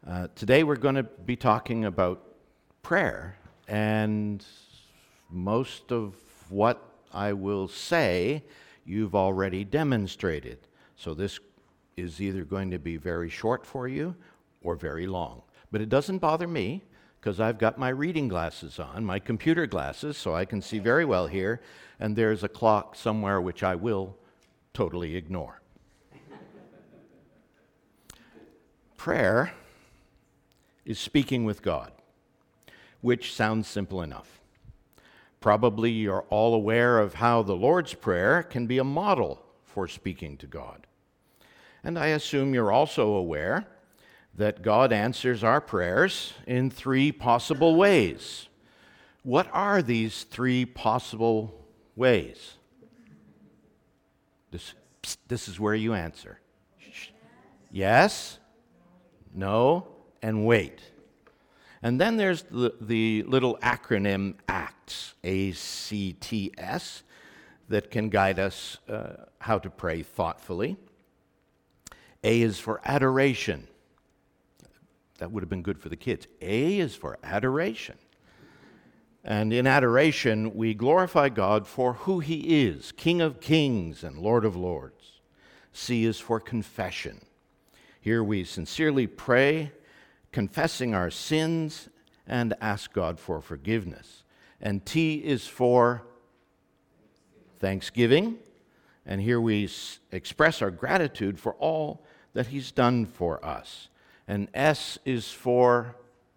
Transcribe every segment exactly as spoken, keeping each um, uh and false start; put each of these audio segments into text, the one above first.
Uh, today we're going to be talking about prayer, and most of what I will say you've already demonstrated. So this is either going to be very short for you or very long. But it doesn't bother me because I've got my reading glasses on, my computer glasses, so I can see very well here, and there's a clock somewhere which I will totally ignore. Prayer is speaking with God, which sounds simple enough. Probably you're all aware of how the Lord's Prayer can be a model for speaking to God. And I assume you're also aware that God answers our prayers in three possible ways. What are these three possible ways? This, this is where you answer. Yes, no, and wait. And then there's the, the little acronym ACTS, A C T S, that can guide us uh, how to pray thoughtfully. A is for adoration. That would have been good for the kids. A is for adoration. And in adoration, we glorify God for who He is, King of kings and Lord of lords. C is for confession. Here we sincerely pray, confessing our sins, and ask God for forgiveness. And T is for thanksgiving. And here we s- express our gratitude for all that He's done for us. And S is for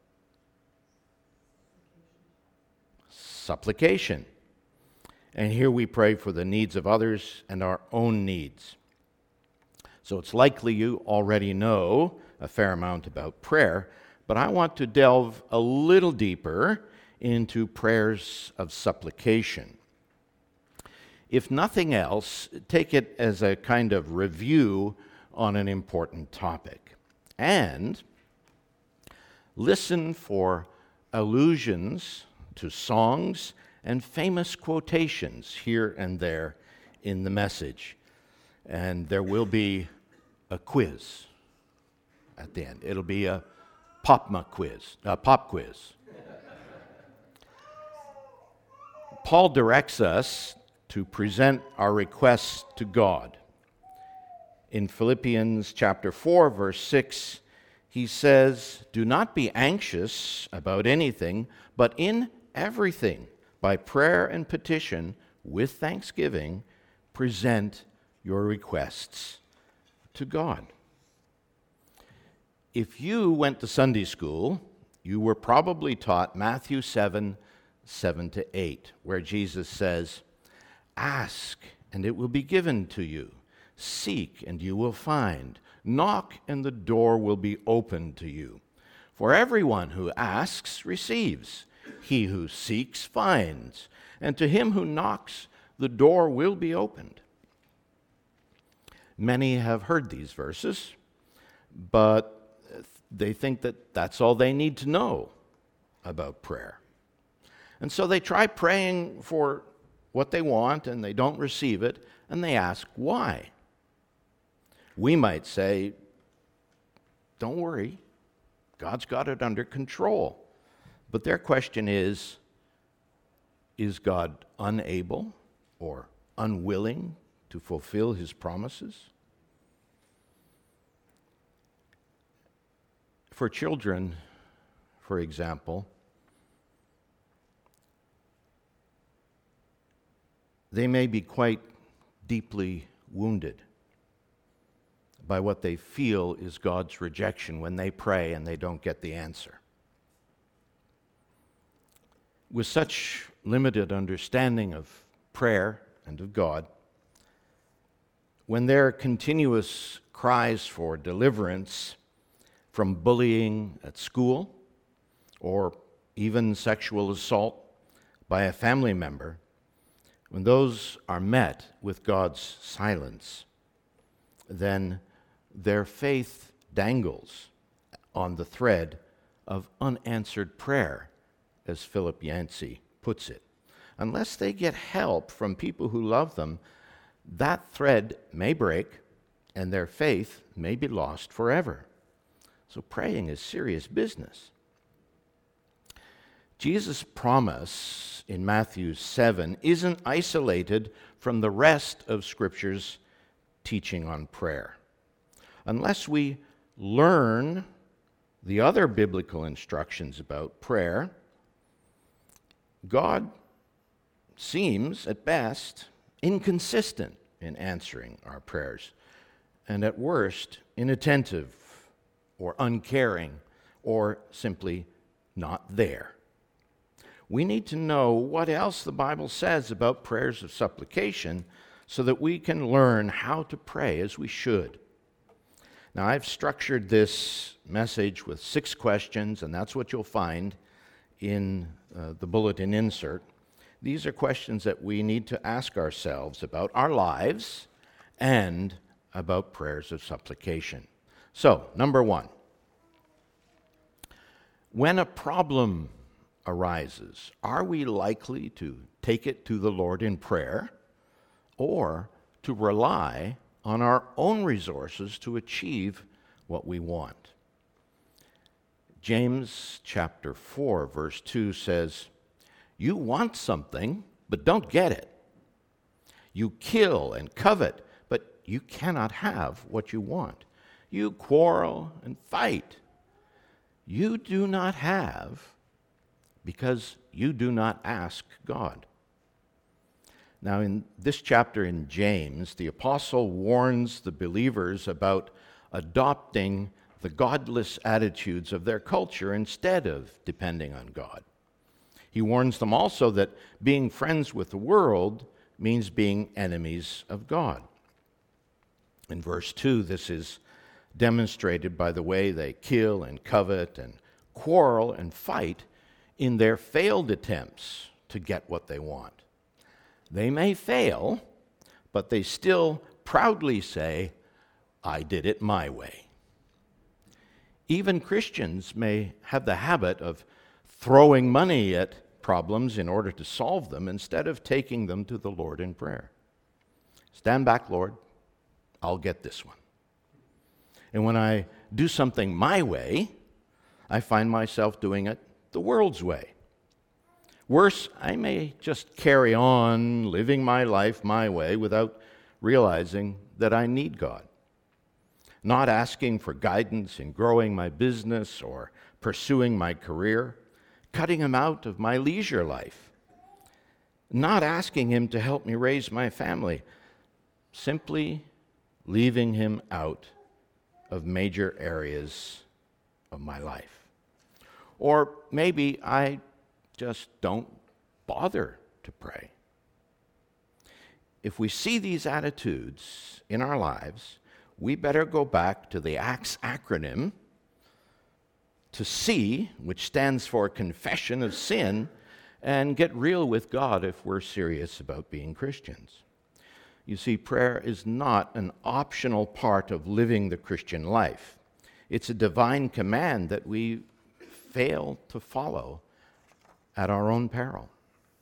supplication. And here we pray for the needs of others and our own needs. So it's likely you already know a fair amount about prayer, but I want to delve a little deeper into prayers of supplication. If nothing else, take it as a kind of review on an important topic. And listen for allusions to songs and famous quotations here and there in the message. And there will be a quiz at the end. It'll be a Popma quiz, a pop quiz. Paul directs us to present our requests to God. In Philippians chapter four, verse six, he says, "Do not be anxious about anything, but in everything, by prayer and petition, with thanksgiving, present your requests to God." If you went to Sunday school, you were probably taught Matthew seven, seven to eight, where Jesus says, "Ask, and it will be given to you. Seek, and you will find. Knock, and the door will be opened to you. For everyone who asks receives. He who seeks finds. And to him who knocks, the door will be opened." Many have heard these verses, but they think that that's all they need to know about prayer. And so they try praying for what they want, and they don't receive it, and they ask why. We might say, don't worry, God's got it under control. But their question is, is God unable or unwilling to fulfill His promises? For children, for example, they may be quite deeply wounded by what they feel is God's rejection when they pray and they don't get the answer. With such limited understanding of prayer and of God, when their continuous cries for deliverance from bullying at school or even sexual assault by a family member, when those are met with God's silence, then their faith dangles on the thread of unanswered prayer, as Philip Yancey puts it. Unless they get help from people who love them, that thread may break and their faith may be lost forever. So praying is serious business. Jesus' promise in Matthew seven isn't isolated from the rest of Scripture's teaching on prayer. Unless we learn the other biblical instructions about prayer, God seems, at best, inconsistent in answering our prayers, and at worst, inattentive or uncaring or simply not there. We need to know what else the Bible says about prayers of supplication so that we can learn how to pray as we should. Now, I've structured this message with six questions, and that's what you'll find in uh, the bulletin insert. These are questions that we need to ask ourselves about our lives and about prayers of supplication. So, number one, when a problem arises, are we likely to take it to the Lord in prayer or to rely on our own resources to achieve what we want? James chapter four, verse two says, "You want something, but don't get it. You kill and covet, but you cannot have what you want. You quarrel and fight. You do not have because you do not ask God." Now, in this chapter in James, the apostle warns the believers about adopting the godless attitudes of their culture instead of depending on God. He warns them also that being friends with the world means being enemies of God. In verse two, this is demonstrated by the way they kill and covet and quarrel and fight in their failed attempts to get what they want. They may fail, but they still proudly say, "I did it my way." Even Christians may have the habit of throwing money at problems in order to solve them instead of taking them to the Lord in prayer. Stand back, Lord. I'll get this one. And when I do something my way, I find myself doing it the world's way. Worse, I may just carry on living my life my way without realizing that I need God. Not asking for guidance in growing my business or pursuing my career, cutting him out of my leisure life. Not asking him to help me raise my family, simply leaving him out of major areas of my life. Or maybe I just don't bother to pray. If we see these attitudes in our lives, we better go back to the ACTS acronym to C, which stands for Confession of Sin, and get real with God if we're serious about being Christians. You see, prayer is not an optional part of living the Christian life. It's a divine command that we fail to follow at our own peril.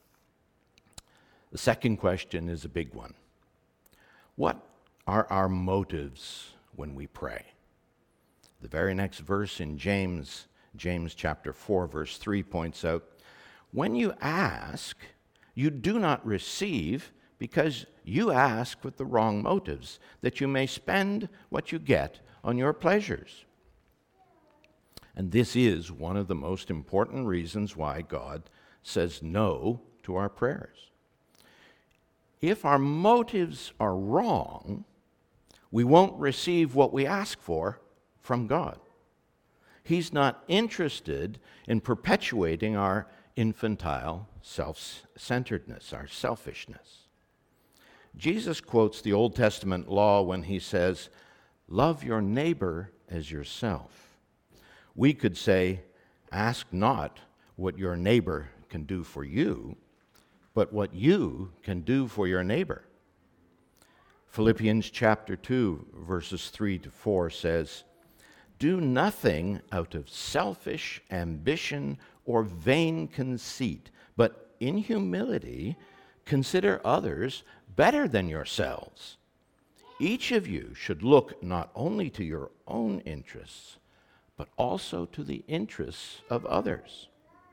The second question is a big one. What are our motives when we pray? The very next verse in James, James chapter four, verse three points out, "When you ask, you do not receive because you ask with the wrong motives, that you may spend what you get on your pleasures." And this is one of the most important reasons why God says no to our prayers. If our motives are wrong, we won't receive what we ask for from God. He's not interested in perpetuating our infantile self-centeredness, our selfishness. Jesus quotes the Old Testament law when he says, "Love your neighbor as yourself." We could say, "Ask not what your neighbor can do for you, but what you can do for your neighbor." Philippians chapter two, verses three to four says, "Do nothing out of selfish ambition or vain conceit, but in humility consider others better than yourselves. Each of you should look not only to your own interests, but also to the interests of others.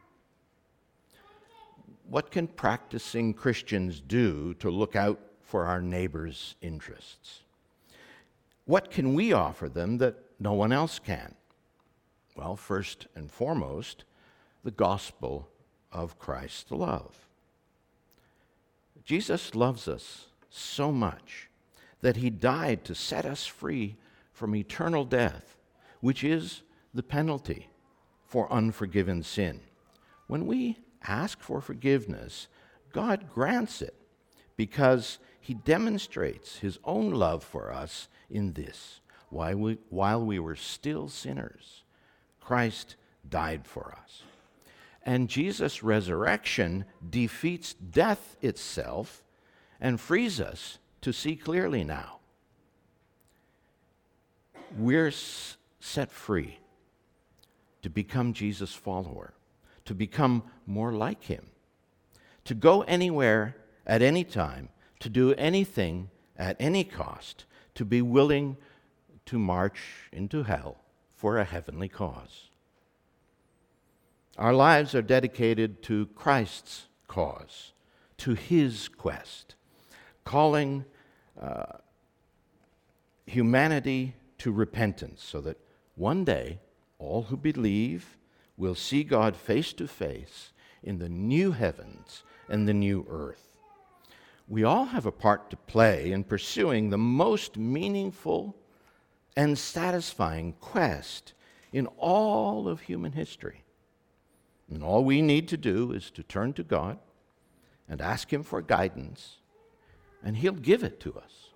What can practicing Christians do to look out for our neighbors' interests? What can we offer them that no one else can? Well, first and foremost, the gospel of Christ's love. Jesus loves us so much that he died to set us free from eternal death, which is the penalty for unforgiven sin. When we ask for forgiveness, God grants it because he demonstrates his own love for us in this. While we, while we were still sinners, Christ died for us. And Jesus' resurrection defeats death itself and frees us to see clearly now. We're s- set free to become Jesus' follower, to become more like him, to go anywhere at any time, to do anything at any cost, to be willing to march into hell for a heavenly cause. Our lives are dedicated to Christ's cause, to his quest, calling uh, humanity to repentance so that one day all who believe will see God face to face in the new heavens and the new earth. We all have a part to play in pursuing the most meaningful and satisfying quest in all of human history. And all we need to do is to turn to God and ask him for guidance, and he'll give it to us.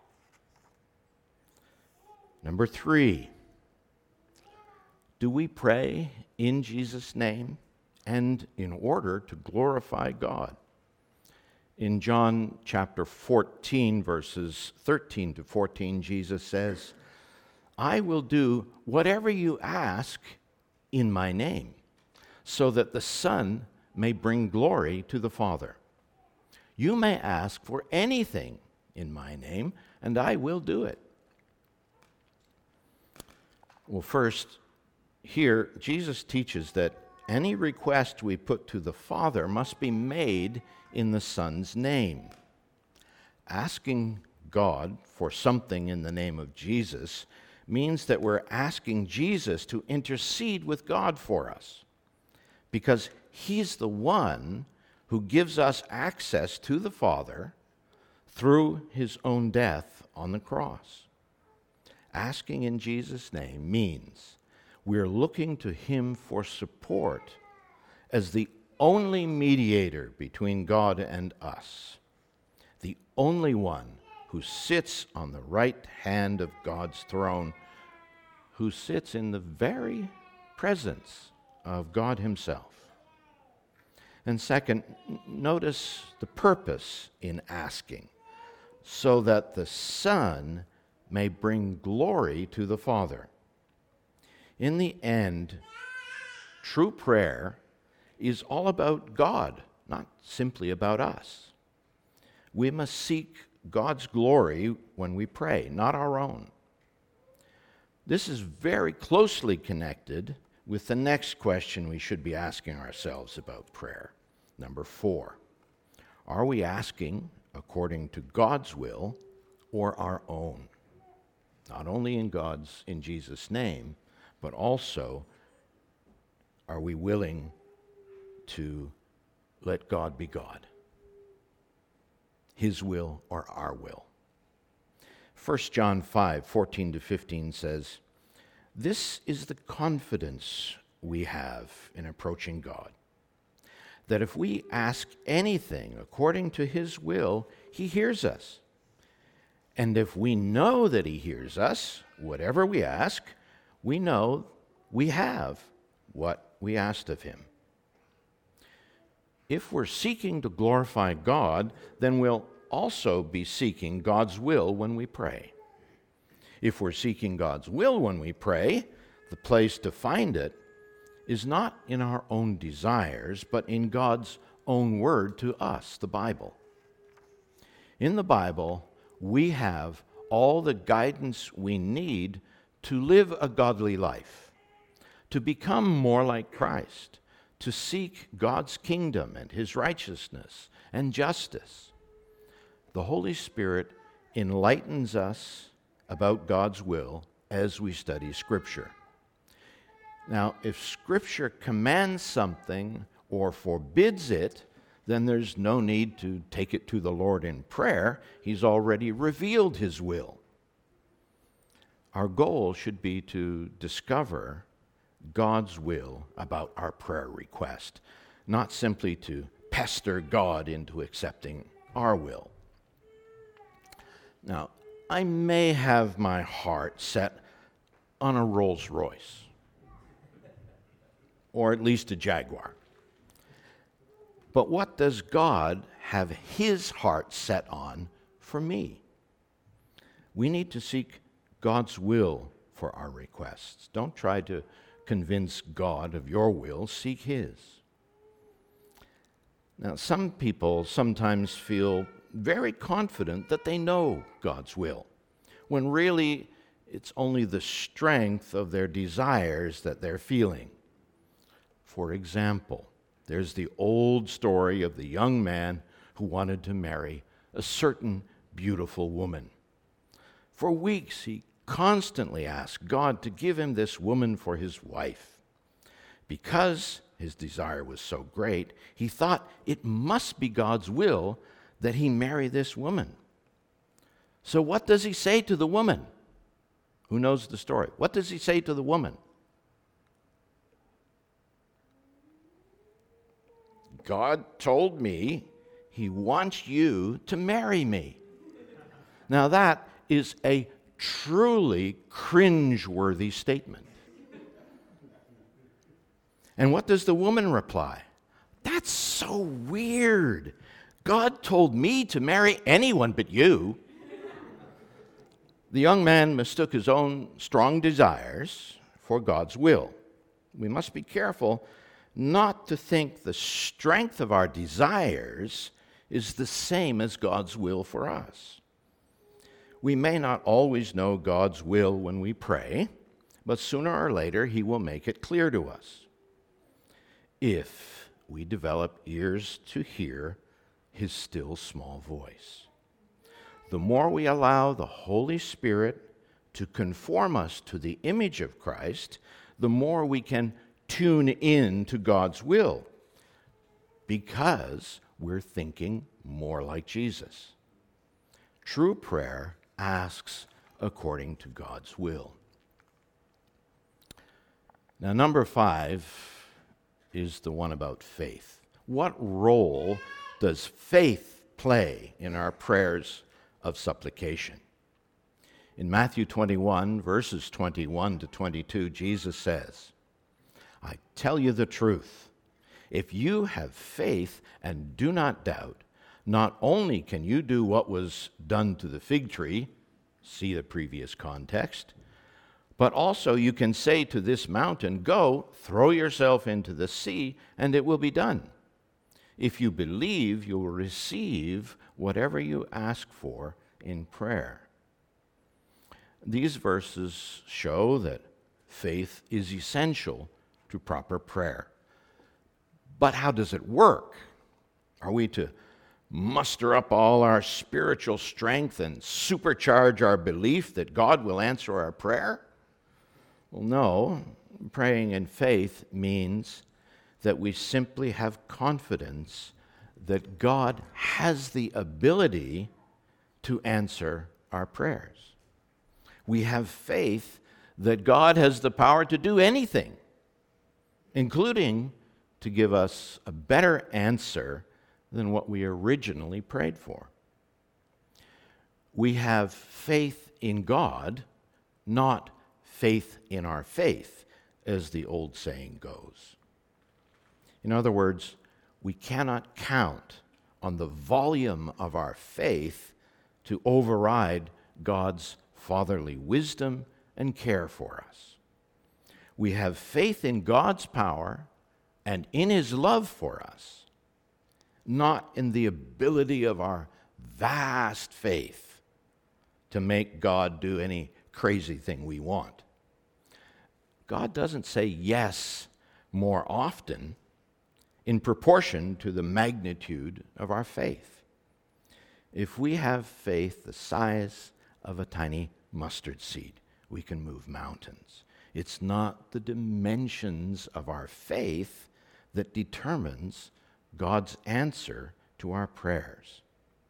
Number three, do we pray in Jesus' name and in order to glorify God? In John chapter fourteen, verses thirteen to fourteen, Jesus says, I will do whatever you ask in my name, so that the Son may bring glory to the Father. You may ask for anything in my name, and I will do it. Well, first, here, Jesus teaches that any request we put to the Father must be made in the Son's name. Asking God for something in the name of Jesus means that we're asking Jesus to intercede with God for us, because he's the one who gives us access to the Father through his own death on the cross. Asking in Jesus' name means we're looking to him for support as the only mediator between God and us, the only one who sits on the right hand of God's throne, who sits in the very presence of God himself. And second, notice the purpose in asking, so that the Son may bring glory to the Father. In the end, true prayer is all about God, not simply about us. We must seek God's glory when we pray, not our own. This is very closely connected with the next question we should be asking ourselves about prayer. Number four, are we asking according to God's will or our own? Not only in God's, in Jesus' name, but also, are we willing to let God be God? His will or our will? First John five, fourteen to fifteen says, this is the confidence we have in approaching God, that if we ask anything according to his will, he hears us. And if we know that he hears us, whatever we ask, we know we have what we asked of him. If we're seeking to glorify God, then we'll also be seeking God's will when we pray. If we're seeking God's will when we pray, the place to find it is not in our own desires, but in God's own word to us, the Bible. In the Bible, we have all the guidance we need to live a godly life, to become more like Christ, to seek God's kingdom and his righteousness and justice. The Holy Spirit enlightens us about God's will as we study Scripture. Now, if Scripture commands something or forbids it, then there's no need to take it to the Lord in prayer. He's already revealed his will. Our goal should be to discover God's will about our prayer request, not simply to pester God into accepting our will. Now, I may have my heart set on a Rolls Royce, or at least a Jaguar. But what does God have his heart set on for me? We need to seek God's will for our requests. Don't try to convince God of your will, seek his. Now, some people sometimes feel very confident that they know God's will, when really it's only the strength of their desires that they're feeling. For example, there's the old story of the young man who wanted to marry a certain beautiful woman. For weeks, he constantly asked God to give him this woman for his wife. Because his desire was so great, he thought it must be God's will that he marry this woman. So what does he say to the woman? Who knows the story? What does he say to the woman? God told me he wants you to marry me. Now that is a truly cringe-worthy statement. And what does the woman reply? That's so weird. God told me to marry anyone but you. The young man mistook his own strong desires for God's will. We must be careful not to think the strength of our desires is the same as God's will for us. We may not always know God's will when we pray, but sooner or later he will make it clear to us, if we develop ears to hear his still small voice. The more we allow the Holy Spirit to conform us to the image of Christ, the more we can tune in to God's will, because we're thinking more like Jesus. True prayer asks according to God's will. Now, number five is the one about faith. What role does faith play in our prayers of supplication? In Matthew twenty-one, verses twenty-one to twenty-two, Jesus says, I tell you the truth, if you have faith and do not doubt, not only can you do what was done to the fig tree, see the previous context, but also you can say to this mountain, go, throw yourself into the sea, and it will be done. If you believe, you will receive whatever you ask for in prayer. These verses show that faith is essential to proper prayer. But how does it work? Are we to muster up all our spiritual strength and supercharge our belief that God will answer our prayer? Well, no. Praying in faith means that we simply have confidence that God has the ability to answer our prayers. We have faith that God has the power to do anything, including to give us a better answer than what we originally prayed for. We have faith in God, not faith in our faith, as the old saying goes. In other words, we cannot count on the volume of our faith to override God's fatherly wisdom and care for us. We have faith in God's power and in his love for us, not in the ability of our vast faith to make God do any crazy thing we want. God doesn't say yes more often in proportion to the magnitude of our faith. If we have faith the size of a tiny mustard seed, we can move mountains. It's not the dimensions of our faith that determines God's answer to our prayers.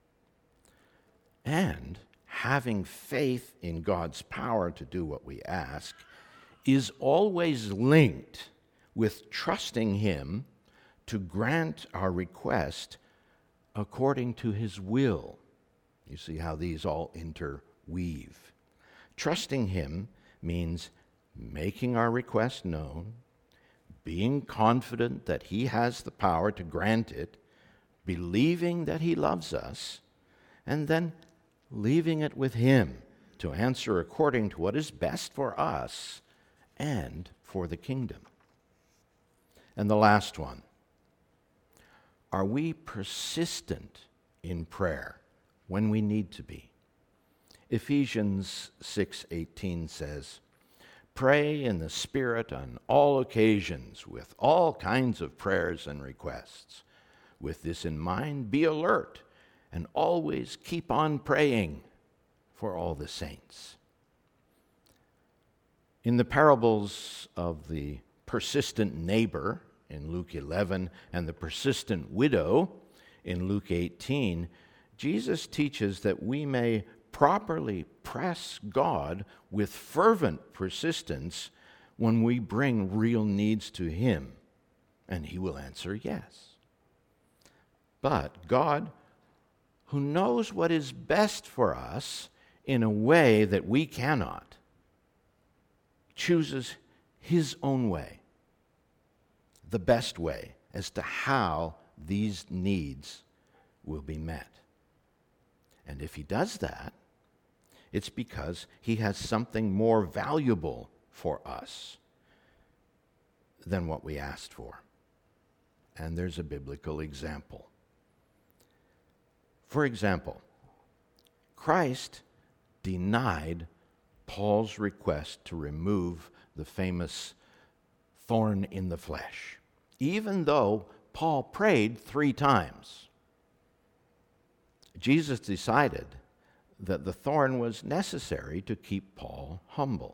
And having faith in God's power to do what we ask is always linked with trusting Him to grant our request according to His will. You see how these all interweave. Trusting Him means making our request known, being confident that He has the power to grant it, believing that He loves us, and then leaving it with Him to answer according to what is best for us and for the kingdom. And the last one, are we persistent in prayer when we need to be? Ephesians six eighteen says, "Pray in the Spirit on all occasions with all kinds of prayers and requests. With this in mind, be alert and always keep on praying for all the saints." In the parables of the persistent neighbor in Luke eleven and the persistent widow in Luke eighteen, Jesus teaches that we may properly press God with fervent persistence when we bring real needs to Him, and He will answer yes. But God, who knows what is best for us in a way that we cannot, chooses His own way, the best way as to how these needs will be met. And if He does that, it's because He has something more valuable for us than what we asked for. And there's a biblical example. For example, Christ denied Paul's request to remove the famous thorn in the flesh, even though Paul prayed three times. Jesus decided that the thorn was necessary to keep Paul humble.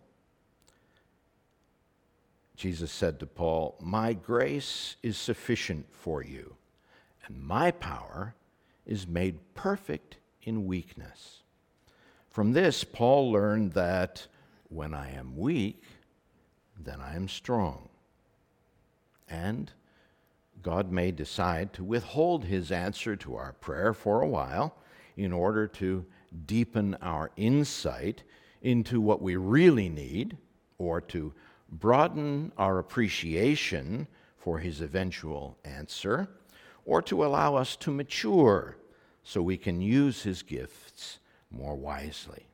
Jesus said to Paul, "My grace is sufficient for you, and my power is made perfect in weakness." From this, Paul learned that when I am weak, then I am strong. And God may decide to withhold His answer to our prayer for a while in order to deepen our insight into what we really need, or to broaden our appreciation for His eventual answer, or to allow us to mature so we can use His gifts more wisely.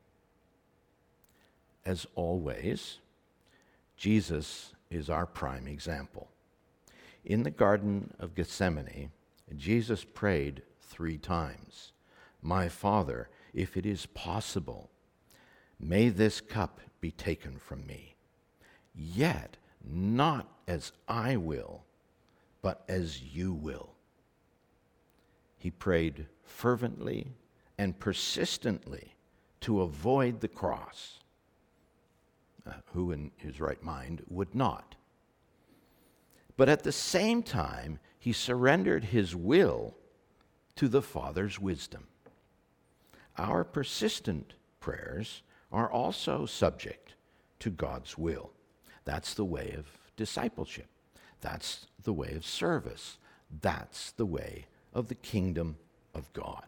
As always, Jesus is our prime example. In the Garden of Gethsemane, Jesus prayed three times, "My Father, if it is possible, may this cup be taken from me. Yet not as I will, but as you will." He prayed fervently and persistently to avoid the cross. Uh, who in his right mind would not? But at the same time, he surrendered his will to the Father's wisdom. Our persistent prayers are also subject to God's will. That's the way of discipleship. That's the way of service. That's the way of the kingdom of God.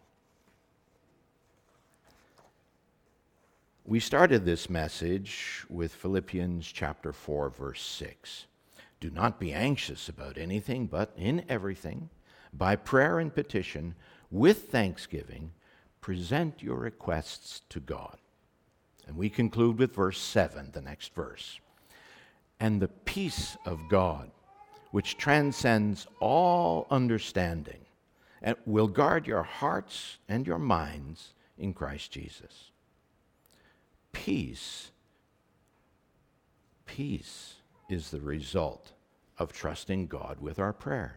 We started this message with Philippians chapter four, verse six. "Do not be anxious about anything, but in everything, by prayer and petition, with thanksgiving, present your requests to God." And we conclude with verse seven, the next verse. "And the peace of God, which transcends all understanding, and will guard your hearts and your minds in Christ Jesus." Peace, peace is the result of trusting God with our prayers.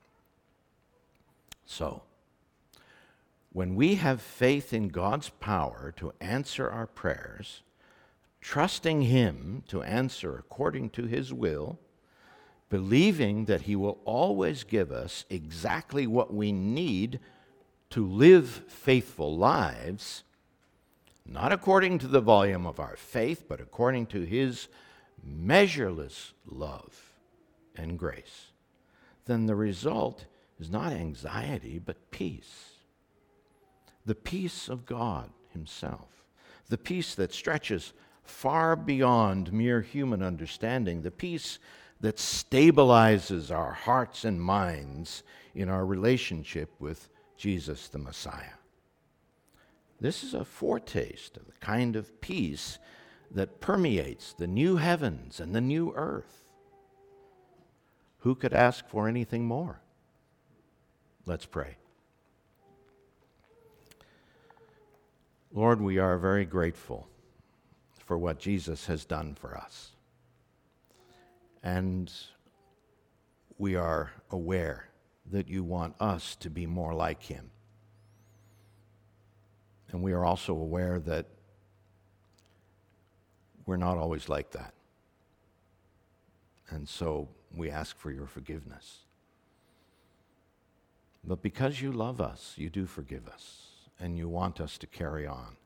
So, when we have faith in God's power to answer our prayers, trusting Him to answer according to His will, believing that He will always give us exactly what we need to live faithful lives, not according to the volume of our faith, but according to His measureless love and grace, then the result is not anxiety, but peace. The peace of God Himself, the peace that stretches far beyond mere human understanding, the peace that stabilizes our hearts and minds in our relationship with Jesus the Messiah. This is a foretaste of the kind of peace that permeates the new heavens and the new earth. Who could ask for anything more? Let's pray. Lord, we are very grateful for what Jesus has done for us. And we are aware that you want us to be more like Him. And we are also aware that we're not always like that. And so we ask for your forgiveness. But because you love us, you do forgive us, and you want us to carry on,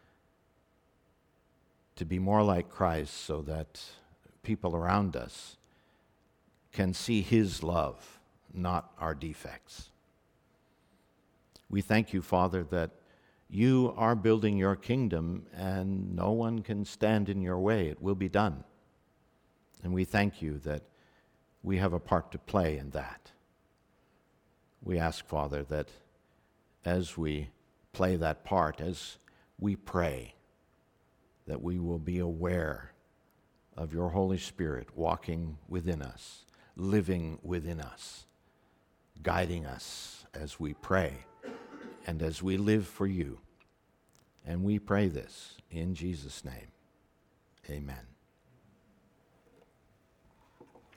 to be more like Christ so that people around us can see His love, not our defects. We thank you, Father, that you are building your kingdom and no one can stand in your way. It will be done. And we thank you that we have a part to play in that. We ask, Father, that as we play that part, as we pray, that we will be aware of your Holy Spirit walking within us, living within us, guiding us as we pray and as we live for you. And we pray this in Jesus' name. Amen.